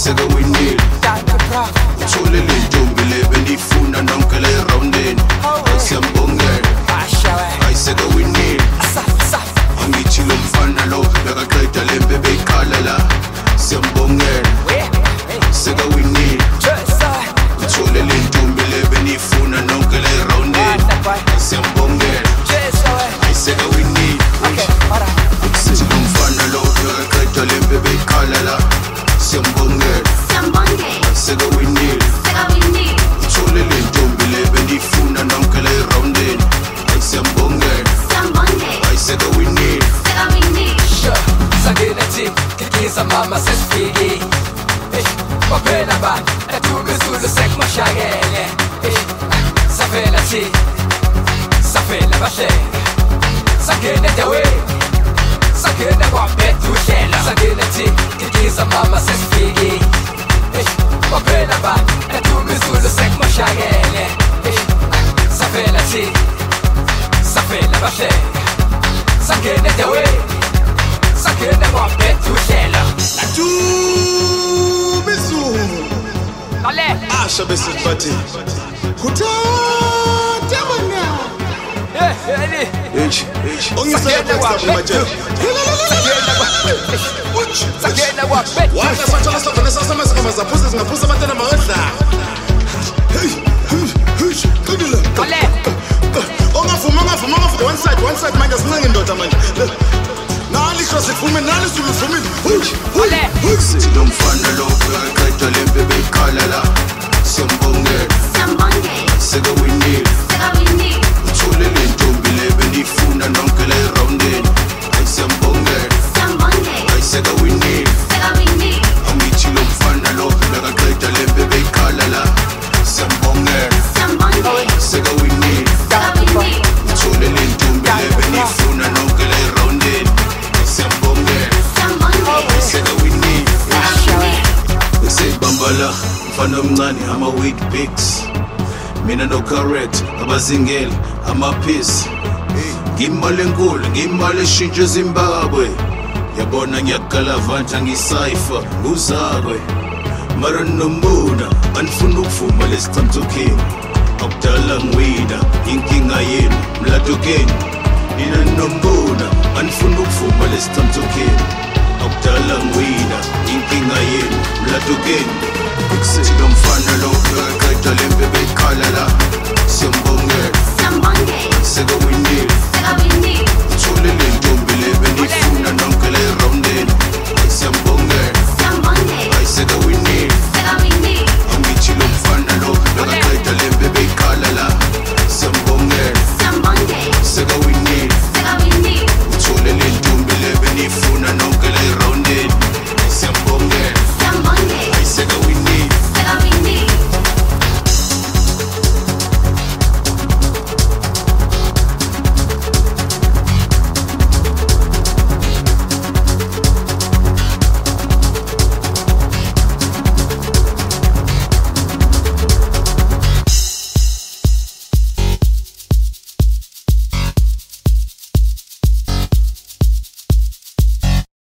sekawinile uthole le ntombi le benifuna nonke la erowundeni siyambongela hayi sekawinile angithi lo mfana lo bekaqeda le mpe beyiqala la siyambongela sekawinile uthole le ntombi le benifuna nonke la erowundeni siyambongela hayi sekawinile sithi lo mfana lo bekaqeda le mpe beyiqala la siyambongela sekawinile uthole le ntombi le benifuna nonke la erowundeni siyambongela hayi sekawinile Sagina ti, kikiza mama sesifiki Wapena ban, etume zulu sek mashagele Safela ti, safela bashe Sagina dewe, sagina wapetu shela Sagina ti, kikiza mama sesifiki Wapena ban, etume zulu sek mashagele Safela ti, safela bashe Sagina dewe Sakena wapetu shela Tu bisu Ale Asha besipati Kutata mana Eli Ongisele kwa maje Sakena wapetu Waka sacha sacha sasa masaka mazapuza zingapuza matena maodla Kudula Ale Ongafuma one side manje sinenge indoda manje Nali khasifume nali sulufume sithi lo mfana lo bekaqeda le mpe beyiqala la siyambongela sekawinile uthole le ntombi le benifuna nonke la erowundeni siyambongela hayi sekawinile angithi lo mfana lo bekaqeda le mpe beyiqala la siyambongela sekawinile uthole le ntombi le benifuna nonke la erowundeni siyambongela hayi sekawinile ekuseyibambala mfana omncane ama-weak pics mina no-correct abazingeli amaphisi ngimali enkulu ngimali eshintshe ezimbabwe yabona ngiyakalavanta ngisayfa nguzakwe mara nombuna anifuna ukuvuma lesicamthokheni akudala ngiwina inkinga yenu mladokeni nina nombuna anifuna ukuvuma lesicamthokheni akudala ngiwina inkinga yenu mladokeni sithi lo mfana lo bekaqeda le mpe beyiqala la siyambongela sekawinile